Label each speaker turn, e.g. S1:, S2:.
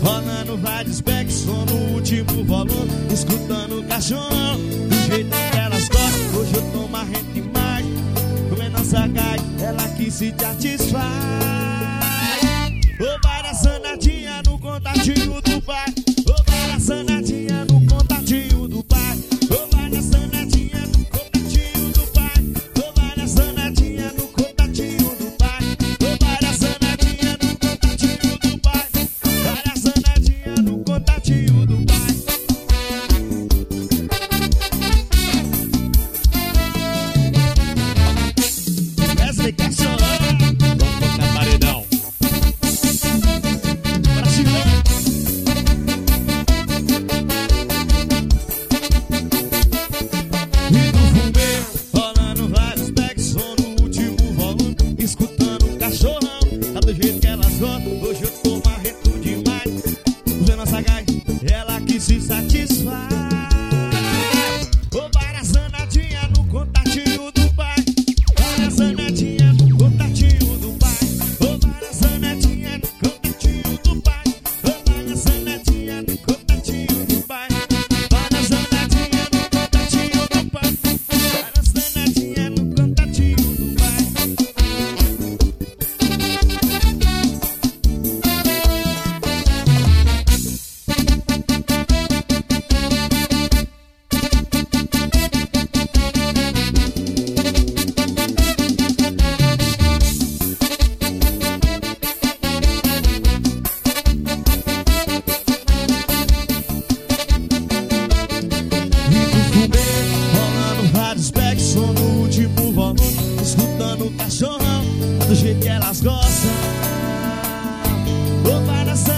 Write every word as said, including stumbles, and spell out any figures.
S1: rolando vários backs, som no último volume, escutando o cachorrão do jeito que elas gostam. Hoje eu tô marrento demais, comendo a sagai, ela que se satisfaz. Ô, vai na sanadinha no contatinho do pai. Ô, vai na sanadinha no contatinho do pai. Ô, vai na sanadinha no contatinho do pai. Ô, vai na sanadinha no contatinho do pai. Ô, vai na sanadinha no contatinho do pai. Vai na sanadinha no contatinho do pai. Essa é cachorrão. Vamos tocar paredão. Hoje eu tô marrento demais, usando a sagai, ela que se satisfaz. Ô, vai na sanadinha no contatinho do pai. Vai na sanadinha no contatinho do pai. Ô, vai na sanadinha no contatinho do pai. Ô, vai na sanadinha no contatinho do pai. Vai na sanadinha no contatinho do pai. Vai na sanadinha no contatinho do pai. Som no último volume, escutando o cachorrão do jeito que elas gostam. Ô, vai na